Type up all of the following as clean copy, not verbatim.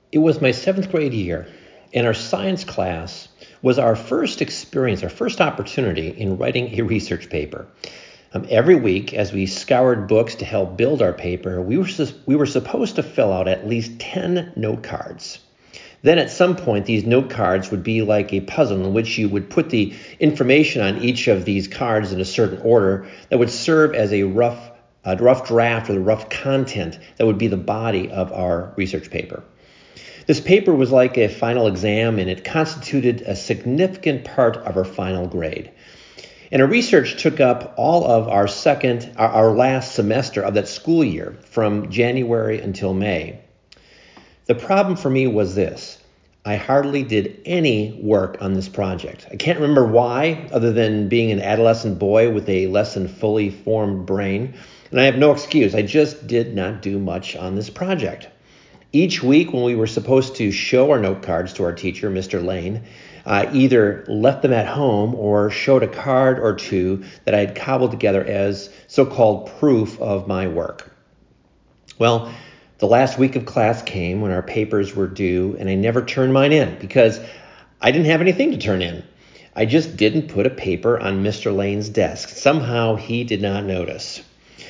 It was my seventh grade year, and our science class was our first experience, our first opportunity in writing a research paper. Every week, as we scoured books to help build our paper, we were supposed to fill out at least 10 note cards. Then at some point, these note cards would be like a puzzle in which you would put the information on each of these cards in a certain order that would serve as a rough draft or the rough content that would be the body of our research paper. This paper was like a final exam, and it constituted a significant part of our final grade. And our research took up all of our last semester of that school year, from January until May. The problem for me was this: I hardly did any work on this project. I can't remember why, other than being an adolescent boy with a less than fully formed brain. And I have no excuse. I just did not do much on this project. Each week when we were supposed to show our note cards to our teacher, Mr. Lane, I either left them at home or showed a card or two that I had cobbled together as so-called proof of my work. Well, the last week of class came when our papers were due, and I never turned mine in because I didn't have anything to turn in. I just didn't put a paper on Mr. Lane's desk. Somehow he did not notice.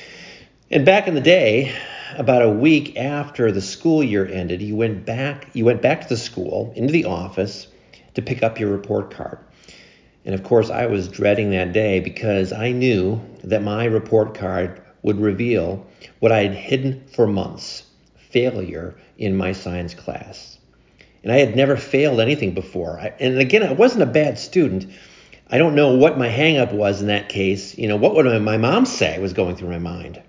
And back in the day, about a week after the school year ended, you went back to the school, into the office, to pick up your report card. And of course, I was dreading that day because I knew that my report card would reveal what I had hidden for months: failure in my science class. And I had never failed anything before. And again, I wasn't a bad student. I don't know what my hang-up was in that case. What would my mom say was going through my mind?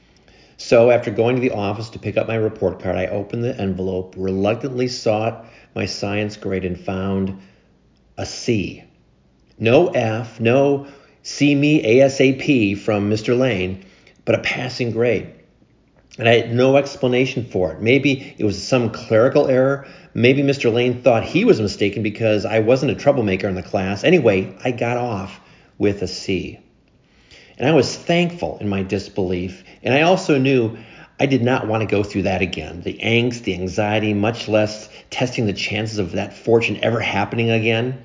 So after going to the office to pick up my report card, I opened the envelope, reluctantly sought my science grade, and found a C. No F, no see me ASAP from Mr. Lane, but a passing grade. And I had no explanation for it. Maybe it was some clerical error. Maybe Mr. Lane thought he was mistaken because I wasn't a troublemaker in the class. Anyway, I got off with a C. And I was thankful in my disbelief. And I also knew I did not want to go through that again. The angst, the anxiety, much less testing the chances of that fortune ever happening again.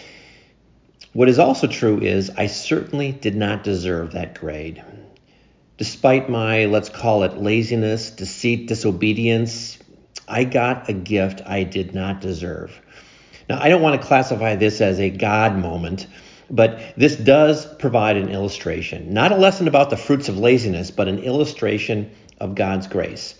What is also true is I certainly did not deserve that grade. Despite my, let's call it, laziness, deceit, disobedience, I got a gift I did not deserve. Now, I don't want to classify this as a God moment, but this does provide an illustration, not a lesson about the fruits of laziness, but an illustration of God's grace.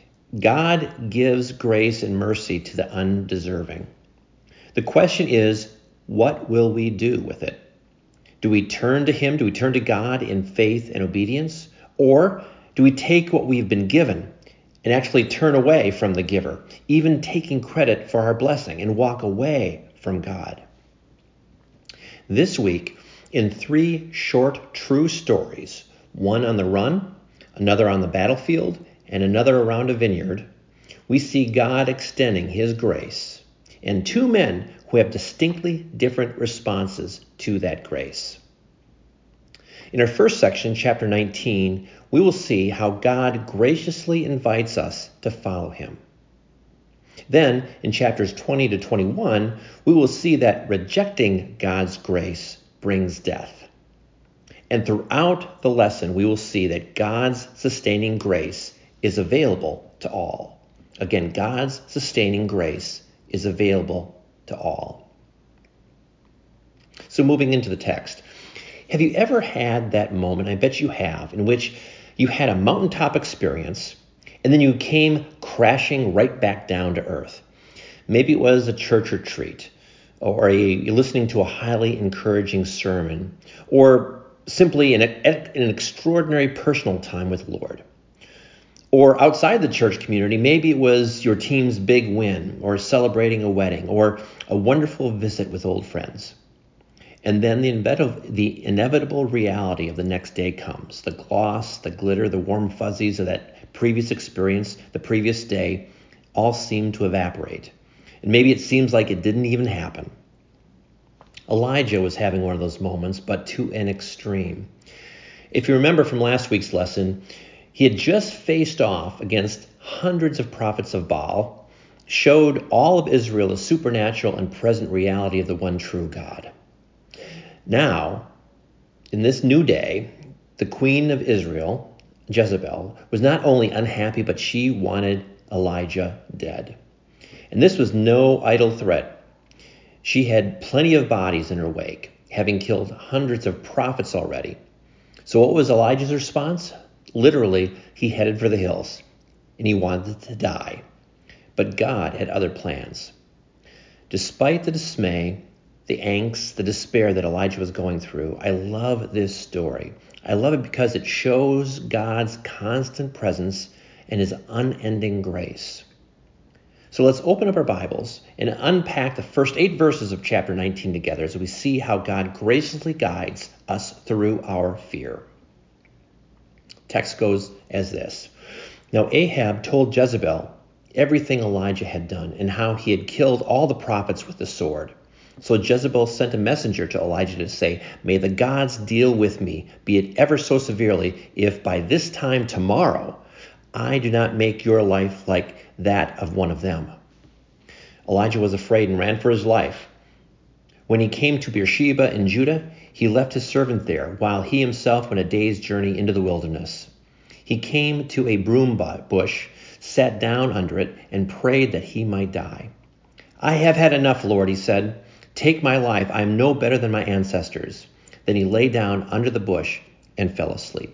God gives grace and mercy to the undeserving. The question is, what will we do with it? Do we turn to Him? Do we turn to God in faith and obedience? Or do we take what we've been given and actually turn away from the giver, even taking credit for our blessing, and walk away from God? This week, in 3 short true stories, one on the run, another on the battlefield, and another around a vineyard, we see God extending His grace and 2 men who have distinctly different responses to that grace. In our first section, chapter 19, we will see how God graciously invites us to follow Him. Then, in chapters 20 to 21, we will see that rejecting God's grace brings death. And throughout the lesson, we will see that God's sustaining grace is available to all. Again, God's sustaining grace is available to all. So moving into the text, have you ever had that moment, I bet you have, in which you had a mountaintop experience and then you came crashing right back down to earth? Maybe it was a church retreat, or listening to a highly encouraging sermon, or simply an extraordinary personal time with the Lord. Or outside the church community, maybe it was your team's big win, or celebrating a wedding, or a wonderful visit with old friends. And then the inevitable reality of the next day comes. The gloss, the glitter, the warm fuzzies of that previous experience, the previous day, all seem to evaporate. And maybe it seems like it didn't even happen. Elijah was having one of those moments, but to an extreme. If you remember from last week's lesson, he had just faced off against hundreds of prophets of Baal, showed all of Israel the supernatural and present reality of the one true God. Now, in this new day, the queen of Israel, Jezebel, was not only unhappy, but she wanted Elijah dead. And this was no idle threat. She had plenty of bodies in her wake, having killed hundreds of prophets already. So what was Elijah's response? Literally, he headed for the hills, and he wanted to die. But God had other plans. Despite the dismay, the angst, the despair that Elijah was going through, I love this story. I love it because it shows God's constant presence and his unending grace. So let's open up our Bibles and unpack the first 8 verses of chapter 19 together as we see how God graciously guides us through our fear. Text goes as this. Now Ahab told Jezebel everything Elijah had done and how he had killed all the prophets with the sword. So Jezebel sent a messenger to Elijah to say, "May the gods deal with me, be it ever so severely, if by this time tomorrow I do not make your life like that of one of them." Elijah was afraid and ran for his life. When he came to Beersheba in Judah, he left his servant there, while he himself went a day's journey into the wilderness. He came to a broom bush, sat down under it, and prayed that he might die. "I have had enough, Lord," he said. "Take my life. I am no better than my ancestors." Then he lay down under the bush and fell asleep.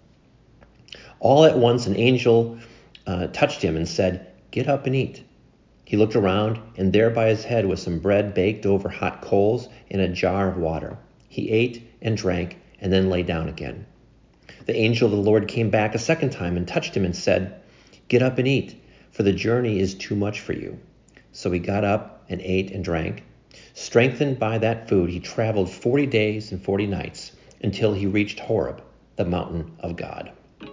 All at once an angel touched him and said, "Get up and eat." He looked around, and there by his head was some bread baked over hot coals and a jar of water. He ate and drank and then lay down again. The angel of the Lord came back a second time and touched him and said, "Get up and eat, for the journey is too much for you." So he got up and ate and drank. Strengthened by that food, he traveled 40 days and 40 nights until he reached Horeb, the mountain of God.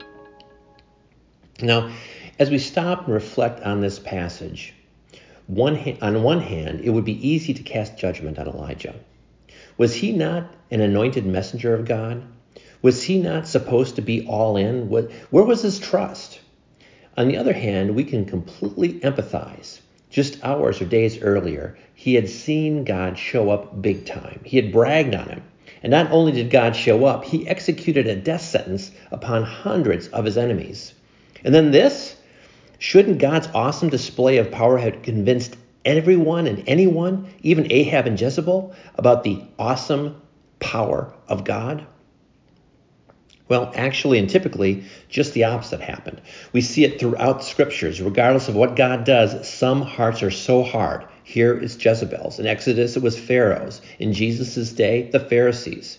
Now, as we stop and reflect on this passage, on one hand, it would be easy to cast judgment on Elijah. Was he not an anointed messenger of God? Was he not supposed to be all in? Where was his trust? On the other hand, we can completely empathize. Just hours or days earlier, he had seen God show up big time. He had bragged on him. And not only did God show up, he executed a death sentence upon hundreds of his enemies. And then this? Shouldn't God's awesome display of power have convinced everyone and anyone, even Ahab and Jezebel, about the awesome power of God? Well, actually and typically, just the opposite happened. We see it throughout the scriptures. Regardless of what God does, some hearts are so hard. Here is Jezebel's. In Exodus, it was Pharaoh's. In Jesus' day, the Pharisees.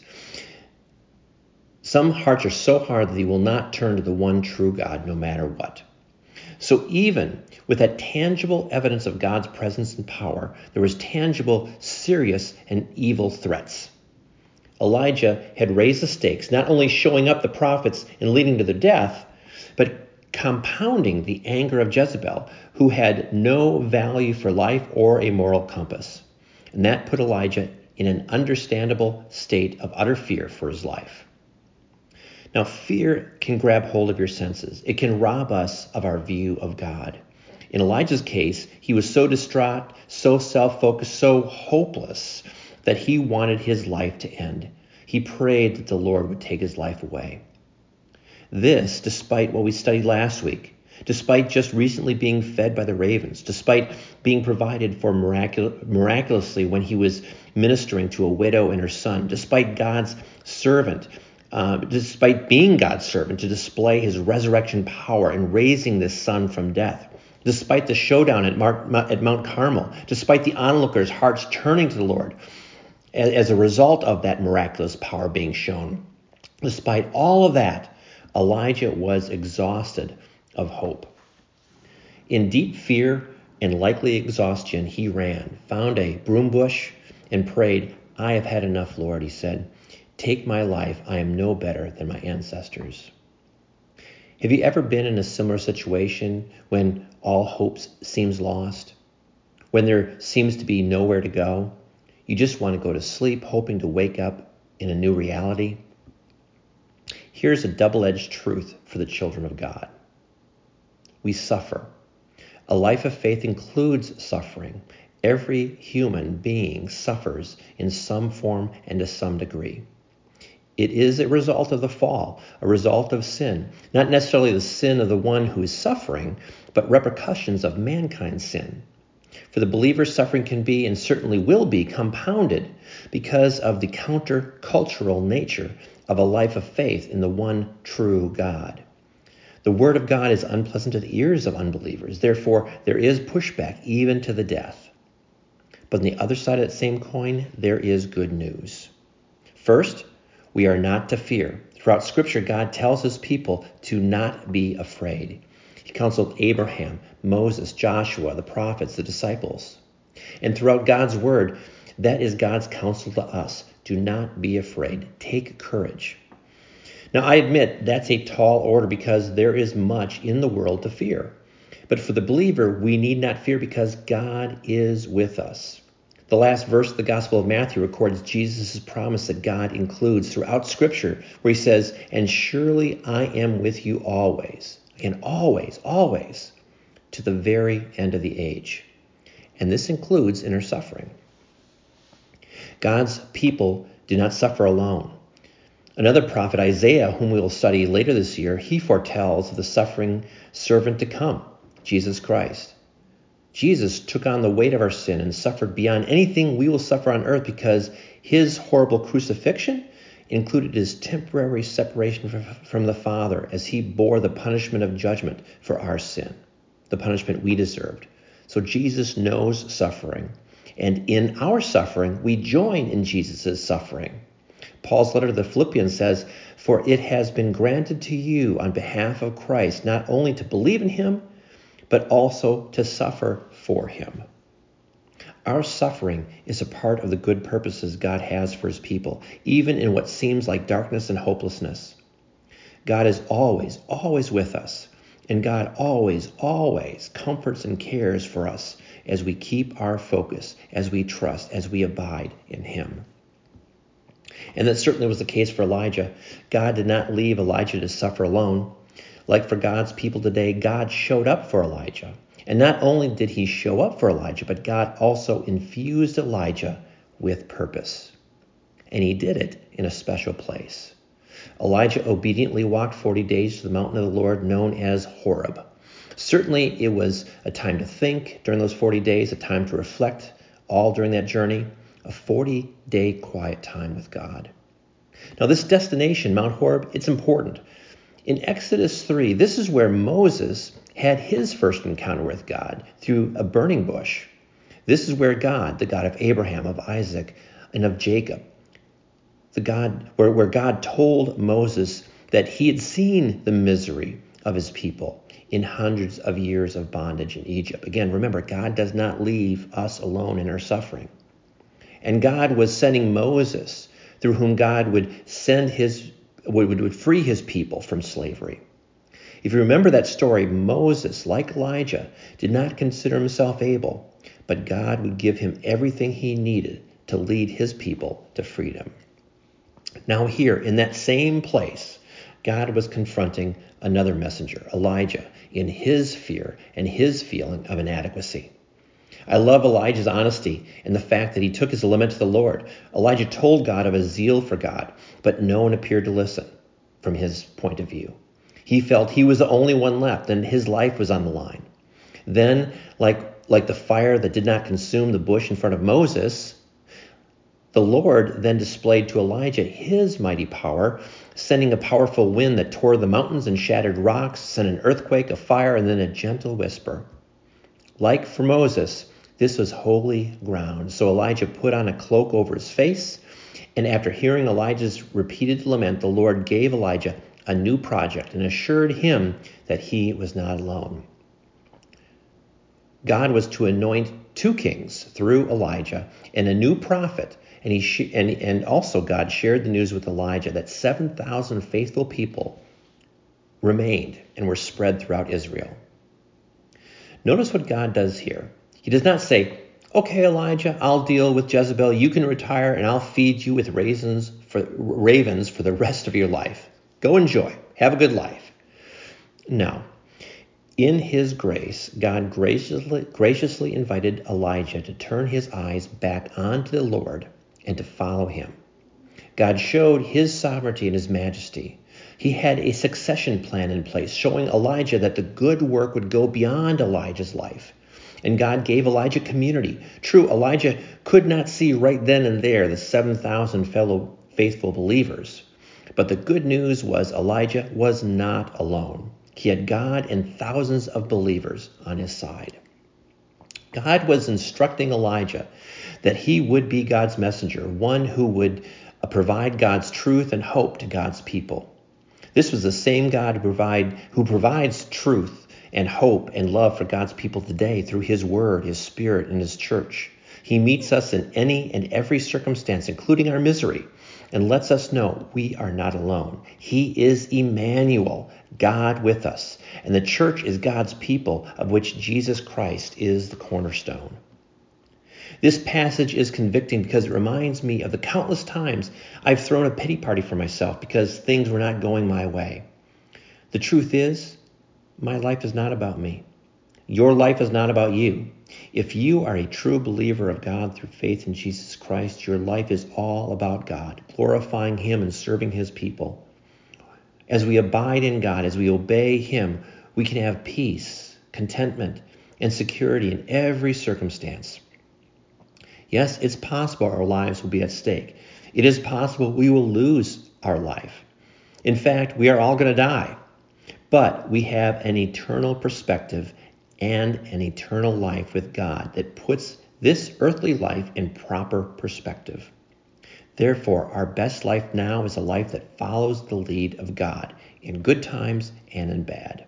Some hearts are so hard that they will not turn to the one true God no matter what. So even with that tangible evidence of God's presence and power, there was tangible, serious, and evil threats. Elijah had raised the stakes, not only showing up the prophets and leading to their death, but compounding the anger of Jezebel, who had no value for life or a moral compass. And that put Elijah in an understandable state of utter fear for his life. Now, fear can grab hold of your senses. It can rob us of our view of God. In Elijah's case, he was so distraught, so self-focused, so hopeless that he wanted his life to end. He prayed that the Lord would take his life away. This, despite what we studied last week, despite just recently being fed by the ravens, despite being provided for miraculously when he was ministering to a widow and her son, despite God's servant, despite being God's servant to display his resurrection power and raising this son from death, despite the showdown at Mount Carmel, despite the onlookers' hearts turning to the Lord as a result of that miraculous power being shown, despite all of that, Elijah was exhausted of hope. In deep fear and likely exhaustion, he ran, found a broom bush, and prayed, "I have had enough, Lord," he said. "Take my life. I am no better than my ancestors." Have you ever been in a similar situation when all hope seems lost? When there seems to be nowhere to go? You just want to go to sleep, hoping to wake up in a new reality? Here's a double-edged truth for the children of God. We suffer. A life of faith includes suffering. Every human being suffers in some form and to some degree. It is a result of the fall, a result of sin, not necessarily the sin of the one who is suffering, but repercussions of mankind's sin. For the believer, suffering can be, and certainly will be, compounded because of the counter-cultural nature of a life of faith in the one true God. The word of God is unpleasant to the ears of unbelievers. Therefore, there is pushback even to the death. But on the other side of that same coin, there is good news. First, we are not to fear. Throughout Scripture, God tells his people to not be afraid. He counseled Abraham, Moses, Joshua, the prophets, the disciples. And throughout God's word, that is God's counsel to us. Do not be afraid. Take courage. Now, I admit that's a tall order because there is much in the world to fear. But for the believer, we need not fear because God is with us. The last verse of the Gospel of Matthew records Jesus' promise that God includes throughout Scripture, where he says, "And surely I am with you always." Again, always, always, to the very end of the age. And this includes inner suffering. God's people do not suffer alone. Another prophet, Isaiah, whom we will study later this year, he foretells of the suffering servant to come, Jesus Christ. Jesus took on the weight of our sin and suffered beyond anything we will suffer on earth because his horrible crucifixion included his temporary separation from the Father as he bore the punishment of judgment for our sin, the punishment we deserved. So Jesus knows suffering, and in our suffering, we join in Jesus' suffering. Paul's letter to the Philippians says, "For it has been granted to you on behalf of Christ not only to believe in him, but also to suffer for him." Our suffering is a part of the good purposes God has for his people, even in what seems like darkness and hopelessness. God is always, always with us, and God always, always comforts and cares for us as we keep our focus, as we trust, as we abide in him. And that certainly was the case for Elijah. God did not leave Elijah to suffer alone. Like for God's people today, God showed up for Elijah. And not only did he show up for Elijah, but God also infused Elijah with purpose. And he did it in a special place. Elijah obediently walked 40 days to the mountain of the Lord known as Horeb. Certainly it was a time to think during those 40 days, a time to reflect all during that journey, a 40-day quiet time with God. Now this destination, Mount Horeb, it's important. In Exodus 3, this is where Moses had his first encounter with God through a burning bush. This is where God, the God of Abraham, of Isaac, and of Jacob, the God where God told Moses that he had seen the misery of his people in hundreds of years of bondage in Egypt. Again, remember, God does not leave us alone in our suffering. And God was sending Moses, through whom God would free his people from slavery. If you remember that story, Moses, like Elijah, did not consider himself able, but God would give him everything he needed to lead his people to freedom. Now here, in that same place, God was confronting another messenger, Elijah, in his fear and his feeling of inadequacy. I love Elijah's honesty and the fact that he took his lament to the Lord. Elijah told God of his zeal for God, but no one appeared to listen from his point of view. He felt he was the only one left and his life was on the line. Then, like the fire that did not consume the bush in front of Moses, the Lord then displayed to Elijah his mighty power, sending a powerful wind that tore the mountains and shattered rocks, sent an earthquake, a fire, and then a gentle whisper. Like for Moses, this was holy ground. So Elijah put on a cloak over his face, and after hearing Elijah's repeated lament, the Lord gave Elijah a new project and assured him that he was not alone. God was to anoint 2 kings through Elijah and a new prophet, and also God shared the news with Elijah that 7,000 faithful people remained and were spread throughout Israel. Notice what God does here. He does not say, "Okay, Elijah, I'll deal with Jezebel. You can retire and I'll feed you with ravens for the rest of your life. Go enjoy. Have a good life." No. In his grace, God graciously invited Elijah to turn his eyes back onto the Lord and to follow him. God showed his sovereignty and his majesty. He had a succession plan in place, showing Elijah that the good work would go beyond Elijah's life. And God gave Elijah community. True, Elijah could not see right then and there the 7,000 fellow faithful believers. But the good news was Elijah was not alone. He had God and thousands of believers on his side. God was instructing Elijah that he would be God's messenger, one who would provide God's truth and hope to God's people. This was the same God who provides truth and hope and love for God's people today through his word, his spirit, and his church. He meets us in any and every circumstance, including our misery, and lets us know we are not alone. He is Emmanuel, God with us, and the church is God's people, of which Jesus Christ is the cornerstone. This passage is convicting because it reminds me of the countless times I've thrown a pity party for myself because things were not going my way. The truth is, my life is not about me. Your life is not about you. If you are a true believer of God through faith in Jesus Christ, your life is all about God, glorifying him and serving his people. As we abide in God, as we obey him, we can have peace, contentment, and security in every circumstance. Yes, it's possible our lives will be at stake. It is possible we will lose our life. In fact, we are all going to die. But we have an eternal perspective and an eternal life with God that puts this earthly life in proper perspective. Therefore, our best life now is a life that follows the lead of God in good times and in bad.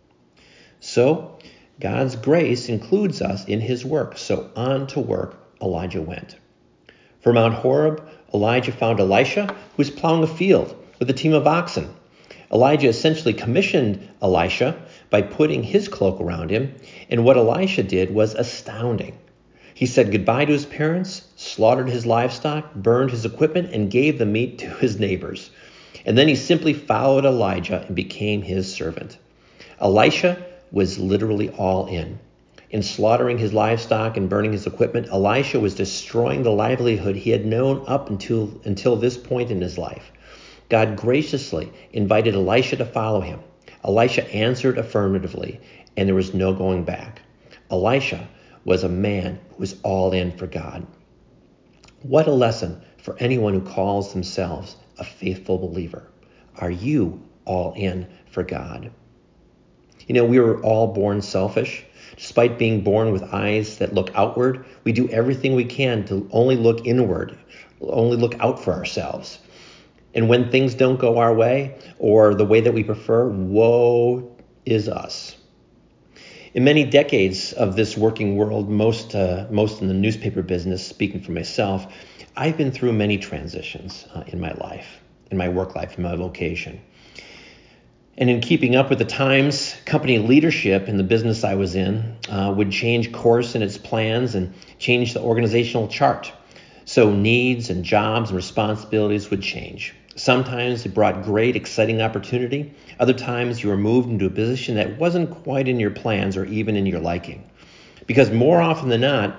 So, God's grace includes us in his work. So on to work Elijah went. For Mount Horeb, Elijah found Elisha, who was plowing a field with a team of oxen. Elijah essentially commissioned Elisha by putting his cloak around him, and what Elisha did was astounding. He said goodbye to his parents, slaughtered his livestock, burned his equipment, and gave the meat to his neighbors. And then he simply followed Elijah and became his servant. Elisha was literally all in. In slaughtering his livestock and burning his equipment, Elisha was destroying the livelihood he had known up until this point in his life. God graciously invited Elisha to follow him. Elisha answered affirmatively, and there was no going back. Elisha was a man who was all in for God. What a lesson for anyone who calls themselves a faithful believer. Are you all in for God? You know, we were all born selfish. Despite being born with eyes that look outward, we do everything we can to only look inward, only look out for ourselves. And when things don't go our way or the way that we prefer, woe is us. In many decades of this working world, most in the newspaper business, speaking for myself, I've been through many transitions in my life, in my work life, in my vocation. And in keeping up with the times, company leadership in the business I was in would change course in its plans and change the organizational chart. So needs and jobs and responsibilities would change. Sometimes it brought great, exciting opportunity. Other times you were moved into a position that wasn't quite in your plans or even in your liking. Because more often than not,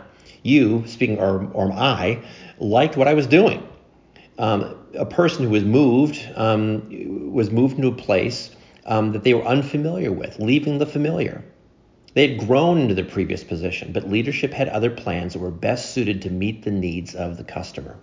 I liked what I was doing. A person who was moved into a place that they were unfamiliar with, leaving the familiar. They had grown into their previous position, but leadership had other plans that were best suited to meet the needs of the customer.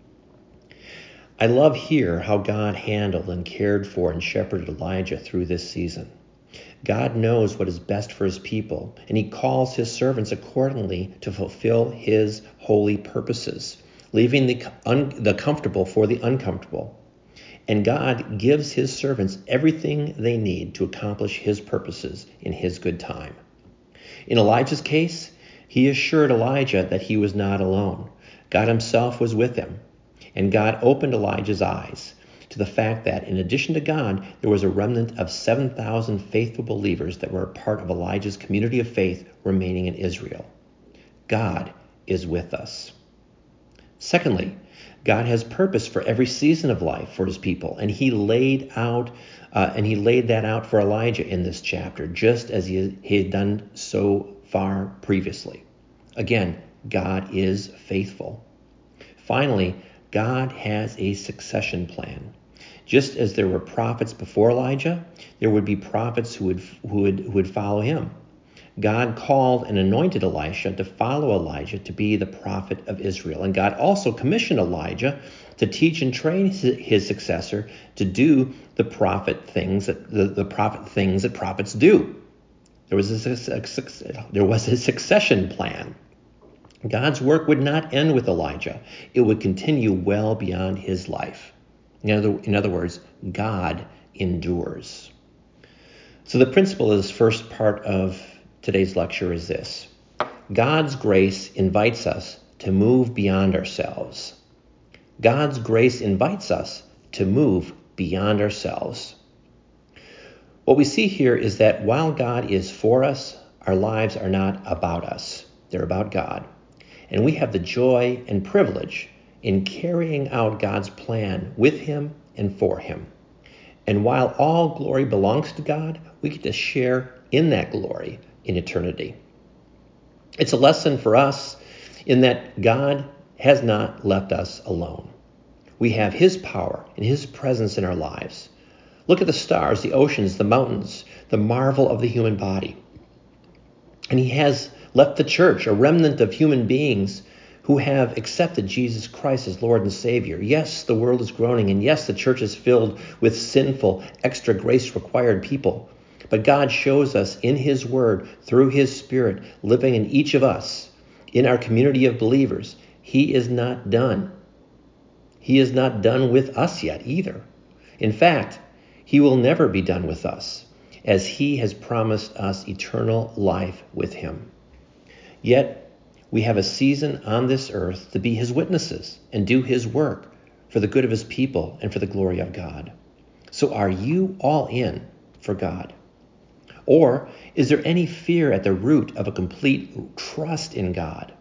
I love here how God handled and cared for and shepherded Elijah through this season. God knows what is best for his people, and he calls his servants accordingly to fulfill his holy purposes, leaving the comfortable for the uncomfortable. And God gives his servants everything they need to accomplish his purposes in his good time. In Elijah's case, he assured Elijah that he was not alone. God himself was with him. And God opened Elijah's eyes to the fact that in addition to God, there was a remnant of 7,000 faithful believers that were a part of Elijah's community of faith remaining in Israel. God is with us. Secondly, God has purpose for every season of life for his people, and he laid that out for Elijah in this chapter, just as he had done so far previously. Again, God is faithful. Finally, God has a succession plan. Just as there were prophets before Elijah, there would be prophets who would follow him. God called and anointed Elisha to follow Elijah to be the prophet of Israel. And God also commissioned Elijah to teach and train his successor to do the prophet things that prophets do. There was a succession plan. God's work would not end with Elijah. It would continue well beyond his life. In other words, God endures. So the principle of this first part of today's lecture is this: God's grace invites us to move beyond ourselves. God's grace invites us to move beyond ourselves. What we see here is that while God is for us, our lives are not about us. They're about God. And we have the joy and privilege in carrying out God's plan with him and for him. And while all glory belongs to God, we get to share in that glory in eternity. It's a lesson for us in that God has not left us alone. We have his power and his presence in our lives. Look at the stars, the oceans, the mountains, the marvel of the human body. And he has left the church, a remnant of human beings who have accepted Jesus Christ as Lord and Savior. Yes, the world is groaning, and yes, the church is filled with sinful, extra grace-required people. But God shows us in his word, through his Spirit, living in each of us, in our community of believers. He is not done. He is not done with us yet either. In fact, he will never be done with us, as he has promised us eternal life with him. Yet, we have a season on this earth to be his witnesses and do his work for the good of his people and for the glory of God. So are you all in for God? Or is there any fear at the root of a complete trust in God?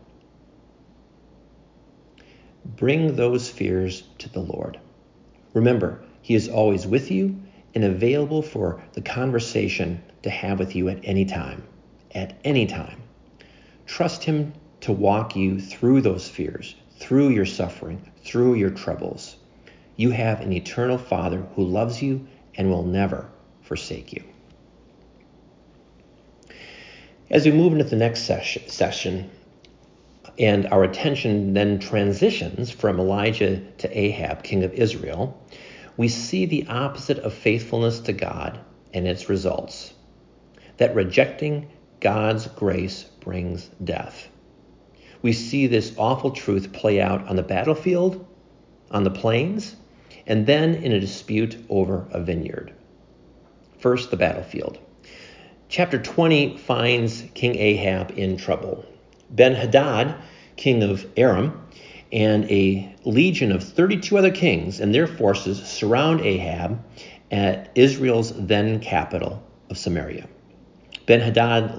Bring those fears to the Lord. Remember, he is always with you and available for the conversation to have with you at any time. At any time. Trust him to walk you through those fears, through your suffering, through your troubles. You have an eternal Father who loves you and will never forsake you. As we move into the next session, and our attention then transitions from Elijah to Ahab, king of Israel, we see the opposite of faithfulness to God and its results. That rejecting God's grace brings death. We see this awful truth play out on the battlefield, on the plains, and then in a dispute over a vineyard. First, the battlefield. Chapter 20 finds King Ahab in trouble. Ben-Hadad, king of Aram, and a legion of 32 other kings and their forces surround Ahab at Israel's then capital of Samaria. Ben-Hadad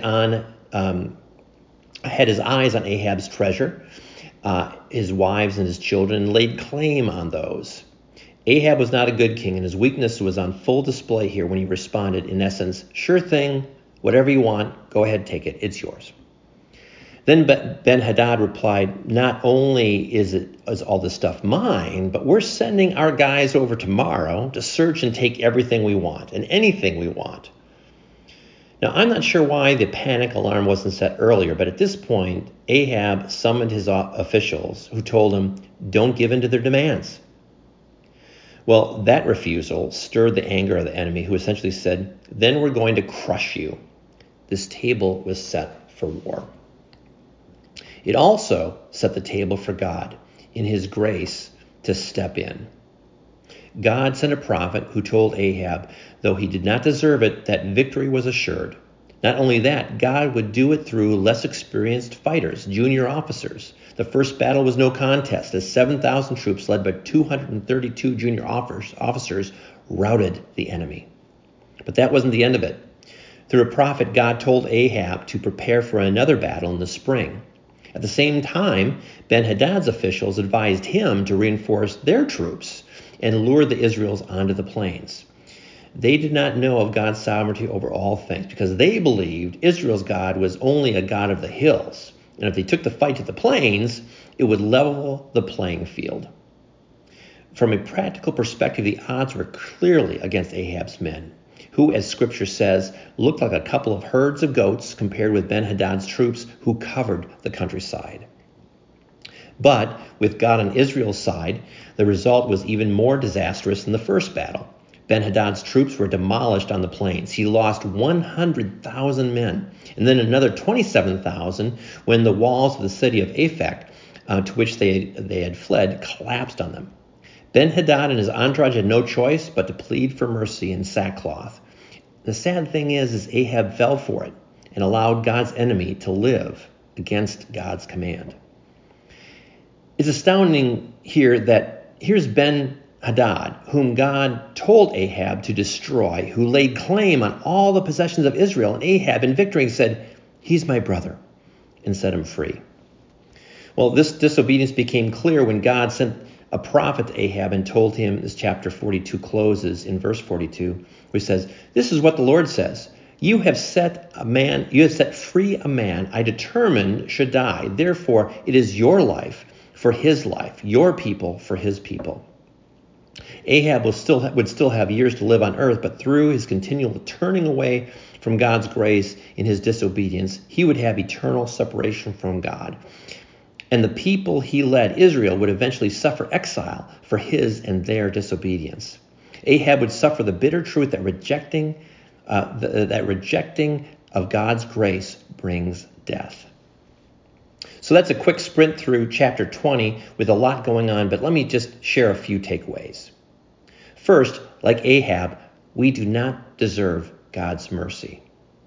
had his eyes on Ahab's treasure, his wives and his children, and laid claim on those. Ahab was not a good king, and his weakness was on full display here when he responded, in essence, sure thing, whatever you want, go ahead, take it, it's yours. Then Ben-Hadad replied, not only is all this stuff mine, but we're sending our guys over tomorrow to search and take everything we want and anything we want. Now, I'm not sure why the panic alarm wasn't set earlier, but at this point, Ahab summoned his officials who told him, don't give in to their demands. Well, that refusal stirred the anger of the enemy, who essentially said, then we're going to crush you. This table was set for war. It also set the table for God in his grace to step in. God sent a prophet who told Ahab, though he did not deserve it, that victory was assured. Not only that, God would do it through less experienced fighters, junior officers. The first battle was no contest, as 7,000 troops led by 232 junior officers routed the enemy. But that wasn't the end of it. Through a prophet, God told Ahab to prepare for another battle in the spring. At the same time, Ben-Hadad's officials advised him to reinforce their troops and lure the Israelites onto the plains. They did not know of God's sovereignty over all things because they believed Israel's God was only a God of the hills. And if they took the fight to the plains, it would level the playing field. From a practical perspective, the odds were clearly against Ahab's men, who, as Scripture says, looked like a couple of herds of goats compared with Ben-Hadad's troops who covered the countryside. But with God on Israel's side, the result was even more disastrous than the first battle. Ben-Hadad's troops were demolished on the plains. He lost 100,000 men, and then another 27,000 when the walls of the city of Aphek, to which they had fled, collapsed on them. Ben-Hadad and his entourage had no choice but to plead for mercy in sackcloth. The sad thing is Ahab fell for it and allowed God's enemy to live against God's command. It's astounding here that here's Ben-Hadad, whom God told Ahab to destroy, who laid claim on all the possessions of Israel, and Ahab in victory said, "He's my brother," and set him free. Well, this disobedience became clear when God sent a prophet to Ahab and told him, as chapter 42 closes in verse 42, which says, "This is what the Lord says. You have set free a man I determined should die. Therefore, it is your life for his life, your people for his people." Ahab would still have years to live on earth, but through his continual turning away from God's grace in his disobedience, he would have eternal separation from God. And the people he led, Israel, would eventually suffer exile for his and their disobedience. Ahab would suffer the bitter truth that rejecting of God's grace brings death. So that's a quick sprint through chapter 20 with a lot going on, but let me just share a few takeaways. First, like Ahab, we do not deserve God's mercy,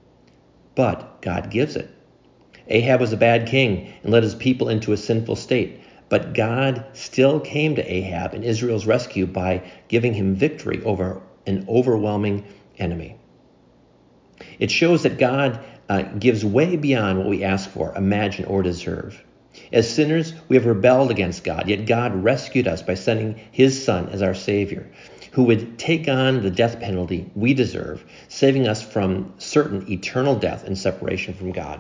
but God gives it. Ahab was a bad king and led his people into a sinful state, but God still came to Ahab and Israel's rescue by giving him victory over an overwhelming enemy. It shows that God gives way beyond what we ask for, imagine, or deserve. As sinners, we have rebelled against God, yet God rescued us by sending his Son as our Savior, who would take on the death penalty we deserve, saving us from certain eternal death and separation from God.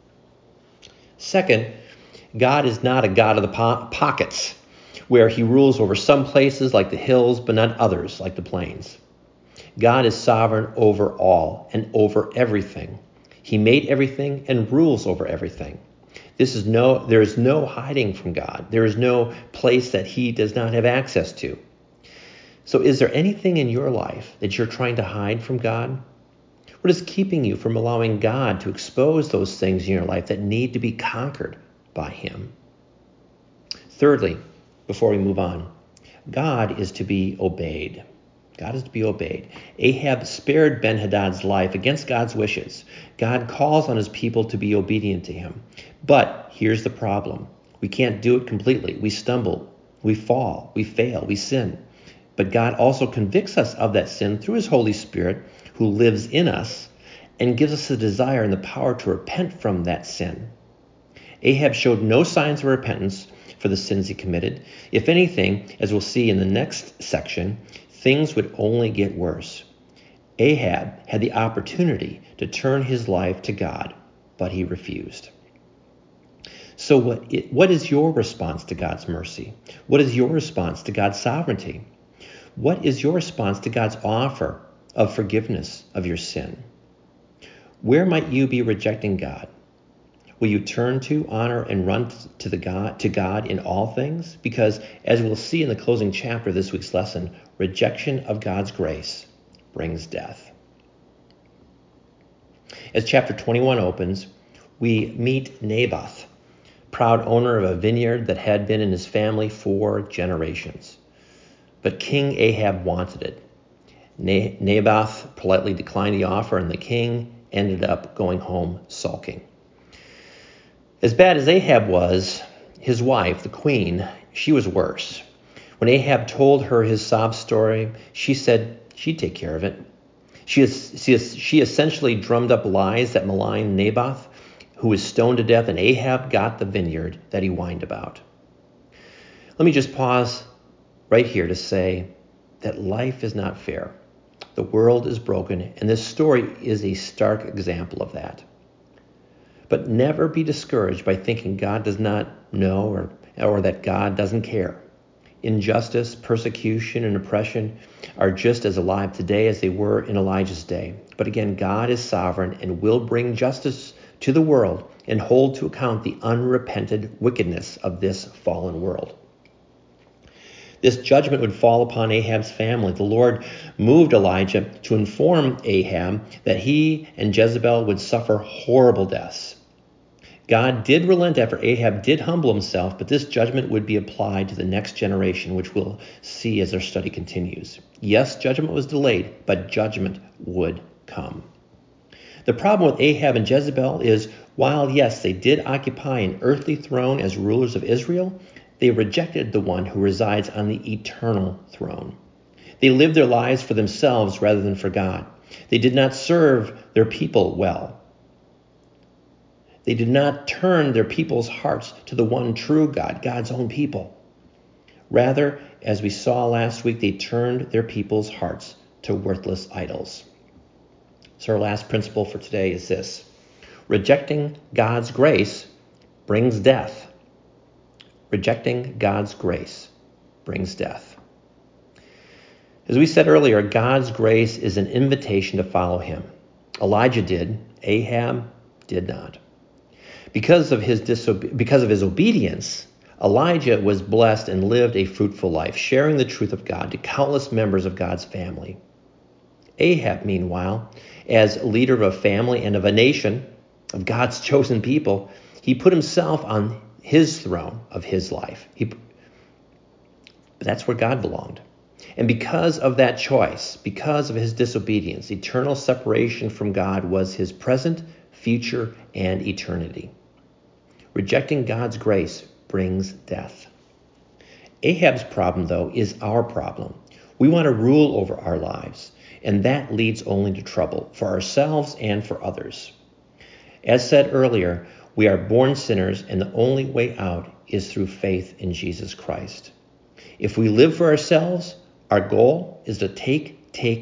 Second, God is not a God of the pockets, where he rules over some places like the hills, but not others like the plains. God is sovereign over all and over everything. He made everything and rules over everything. There is no hiding from God. There is no place that he does not have access to. So is there anything in your life that you're trying to hide from God? What is keeping you from allowing God to expose those things in your life that need to be conquered by him? Thirdly, before we move on, God is to be obeyed. God is to be obeyed. Ahab spared Ben-Hadad's life against God's wishes. God calls on his people to be obedient to him. But here's the problem. We can't do it completely. We stumble, we fall, we fail, we sin. But God also convicts us of that sin through his Holy Spirit, who lives in us and gives us the desire and the power to repent from that sin. Ahab showed no signs of repentance for the sins he committed. If anything, as we'll see in the next section, things would only get worse. Ahab had the opportunity to turn his life to God, but he refused. So what is your response to God's mercy? What is your response to God's sovereignty? What is your response to God's offer of forgiveness of your sin? Where might you be rejecting God? Will you turn to, honor, and run to God in all things? Because, as we'll see in the closing chapter of this week's lesson, rejection of God's grace brings death. As chapter 21 opens, we meet Naboth, proud owner of a vineyard that had been in his family for generations. But King Ahab wanted it. Naboth politely declined the offer, and the king ended up going home sulking. As bad as Ahab was, his wife, the queen, she was worse. When Ahab told her his sob story, she said she'd take care of it. She essentially drummed up lies that maligned Naboth, who was stoned to death, and Ahab got the vineyard that he whined about. Let me just pause right here to say that life is not fair. The world is broken, and this story is a stark example of that. But never be discouraged by thinking God does not know or that God doesn't care. Injustice, persecution, and oppression are just as alive today as they were in Elijah's day. But again, God is sovereign and will bring justice to the world and hold to account the unrepented wickedness of this fallen world. This judgment would fall upon Ahab's family. The Lord moved Elijah to inform Ahab that he and Jezebel would suffer horrible deaths. God did relent after Ahab did humble himself, but this judgment would be applied to the next generation, which we'll see as our study continues. Yes, judgment was delayed, but judgment would come. The problem with Ahab and Jezebel is, while yes, they did occupy an earthly throne as rulers of Israel, they rejected the one who resides on the eternal throne. They lived their lives for themselves rather than for God. They did not serve their people well. They did not turn their people's hearts to the one true God, God's own people. Rather, as we saw last week, they turned their people's hearts to worthless idols. So our last principle for today is this: rejecting God's grace brings death. Rejecting God's grace brings death. As we said earlier, God's grace is an invitation to follow him. Elijah did, Ahab did not. Because of his obedience, Elijah was blessed and lived a fruitful life, sharing the truth of God to countless members of God's family. Ahab, meanwhile, as leader of a family and of a nation, of God's chosen people, he put himself on his throne of his life. That's where God belonged. And because of that choice, because of his disobedience, eternal separation from God was his present, future, and eternity. Rejecting God's grace brings death. Ahab's problem, though, is our problem. We want to rule over our lives, and that leads only to trouble for ourselves and for others. As said earlier, we are born sinners, and the only way out is through faith in Jesus Christ. If we live for ourselves, our goal is to take,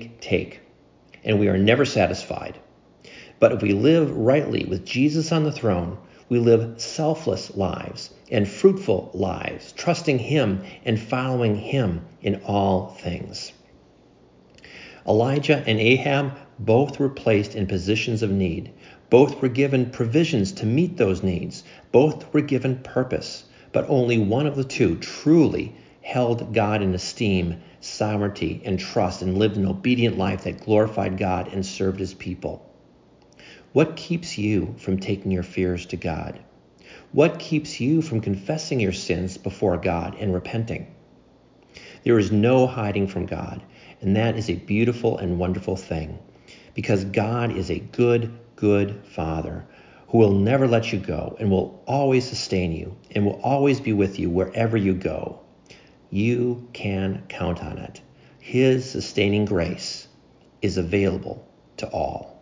and we are never satisfied. But if we live rightly with Jesus on the throne, we live selfless lives and fruitful lives, trusting him and following him in all things. Elijah and Ahab both were placed in positions of need. Both were given provisions to meet those needs. Both were given purpose, but only one of the two truly held God in esteem, sovereignty, and trust, and lived an obedient life that glorified God and served his people. What keeps you from taking your fears to God? What keeps you from confessing your sins before God and repenting? There is no hiding from God, and that is a beautiful and wonderful thing, because God is a good Father who will never let you go and will always sustain you and will always be with you wherever you go. You can count on it. His sustaining grace is available to all.